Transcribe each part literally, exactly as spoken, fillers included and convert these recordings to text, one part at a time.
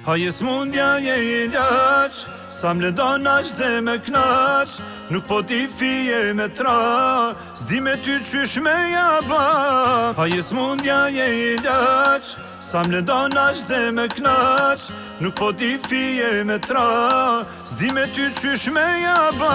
Haje smundja je i laq, sa më lëndon aq dhe me knaq. Nuk po ti fije me tra, s'di me ty qysh me jaba. Haje smundja je i laq, sa më lëndon aq dhe me knaq. Nuk po ti fije me tra, s'di me ty qysh me jaba.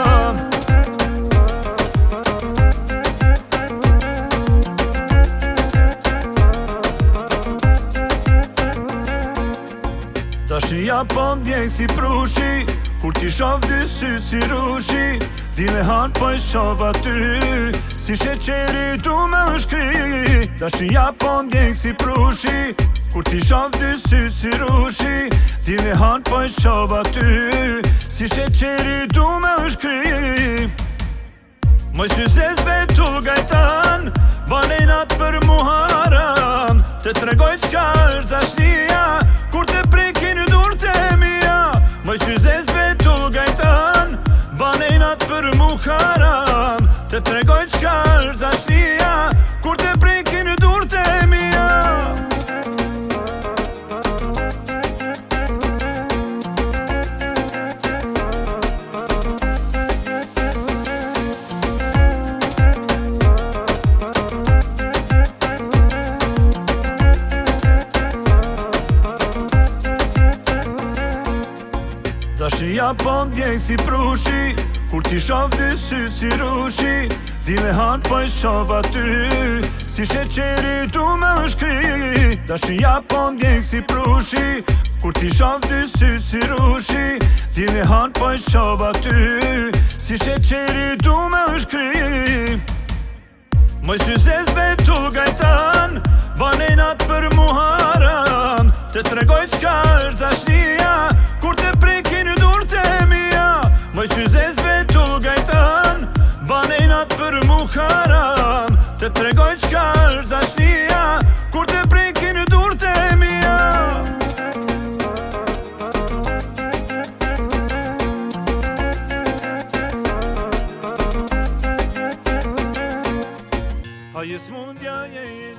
Dashnia po m'djek si prushi, kur ti shoh dy syt si rushi. Dile han po i shoh aty, si sheqeri du me u shkri. Dashnia po m'djek si prushi, kur ti shoh dy syt si rushi. Dile han po i shoh aty, si sheqeri du me u shkri. Moj syzes betull gajtan, banejnat për mu haram. Të tregoj qka është dashnia, kur të prekin dur të mija. Moj syzes betull gajtan, banejnat për mu haram. Të tregoj qka është dashnia, kur të prekin dur të mija. Dashnia po m'djek si prushi, kur ti shoh dy syt si rushi. Dile han po i shoh aty, si sheqeri du me u shkri. Dashnia po m'djek si prushi, kur ti shoh dy syt si rushi. Dile han po i shoh aty, si sheqeri du me u shkri. Moj syzes betull gajtan, banejnat për mu haram. Të tregoj qka është dashnia, kur të prekin dur të mija. Moj syzes betull gajtan, banejnat për mu haram. Të tregoj qka është dashnia, kur të prekin dur të mija. Haje smundja je